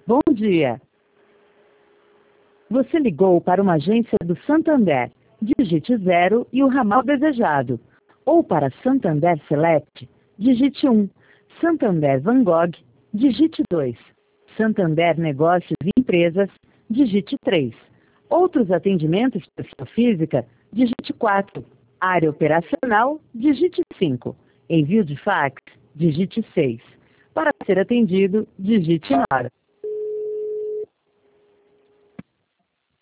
Bom dia. Você ligou para uma agência do Santander. Digite 0 e o ramal desejado. Ou para Santander Select, digite 1. Santander Van Gogh, digite 2. Santander Negócios e Empresas, digite 3. Outros atendimentos de pessoa física, digite 4. Área operacional, digite 5. Envio de fax, digite 6. Para ser atendido, digite 9.